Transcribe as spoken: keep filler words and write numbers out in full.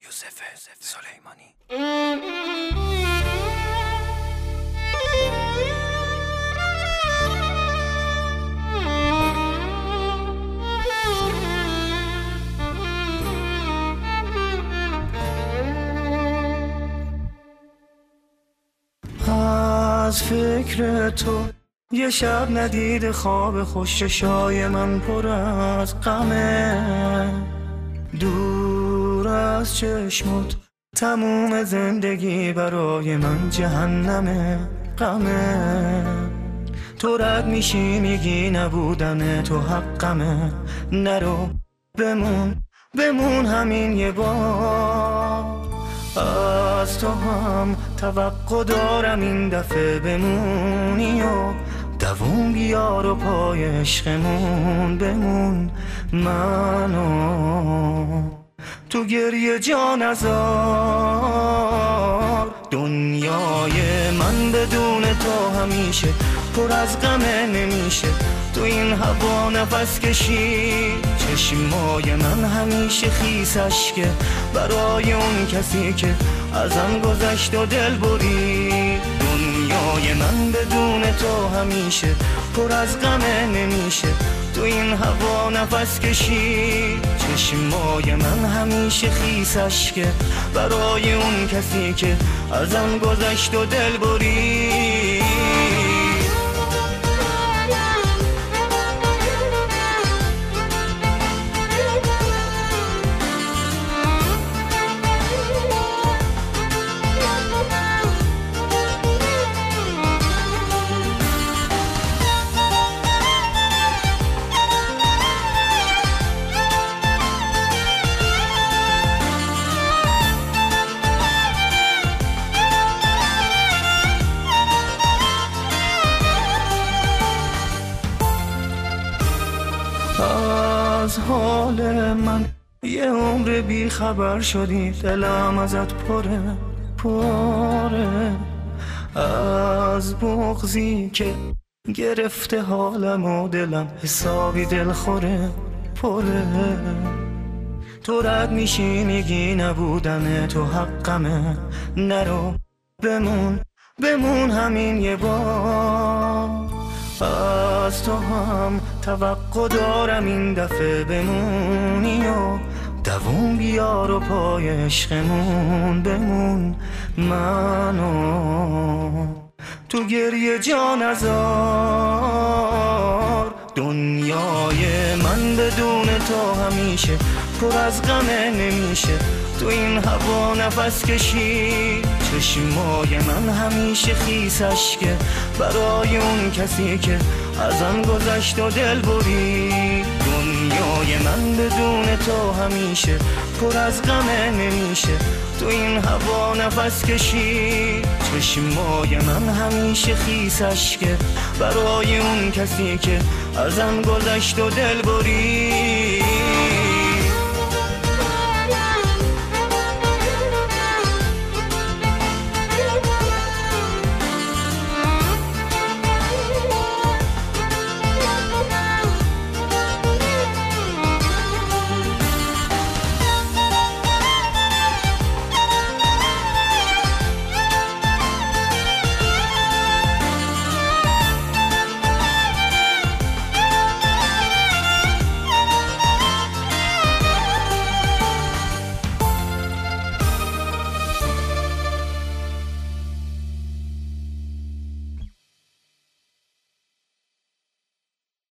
یوسف سلیمانی. از فکر تو یه شب ندید خواب خوش، چشای من پر از غمه. دور از چشمت تموم زندگی برای من جهنمه، غمه. تو رد میشی میگی نبودن تو حقمه، نرو بمون بمون همین یه بار. از تو هم توقع دارم این دفعه بمونی و دووم بیار و پای عشقمون بمون. منو تو گریه جا نذار، دنیای من بدون تو همیشه پر از غمه نمیشه. تو این هوا نفس کشی، چشمای من همیشه خیس اشکه برای اون کسی که ازم گذشت و دل بری. دنیای من بدون تو همیشه پر از غمه نمیشه. تو این هوا نفس کشی، چشمای من همیشه خیس اشکه برای اون کسی که ازم گذشت و دل بری. از حال من یه عمر بی خبر شدی، دلم ازت پره پره. از بغضی که گرفته حالم و دلم حسابی دل خوره پره. تو رد میشی میگی نبودن تو حقمه، نرو بمون بمون همین یه بار. از تو هم توقع دارم این دفعه بمونی و دووم بیار و پای عشقمون بمون. منو تو گریه جا نذار، دنیای من بدون تو همیشه پر از غمه نمیشه. تو این هوا نفس کشی، چشمای من همیشه خیس اشکه برای اون کسی که ازم گذشت و دل بری. دنیای من بدون تو همیشه پر از غمه نمیشه. تو این هوا نفس کشی، چشمای من همیشه خیس اشکه برای اون کسی که ازم گذشت و دل بری.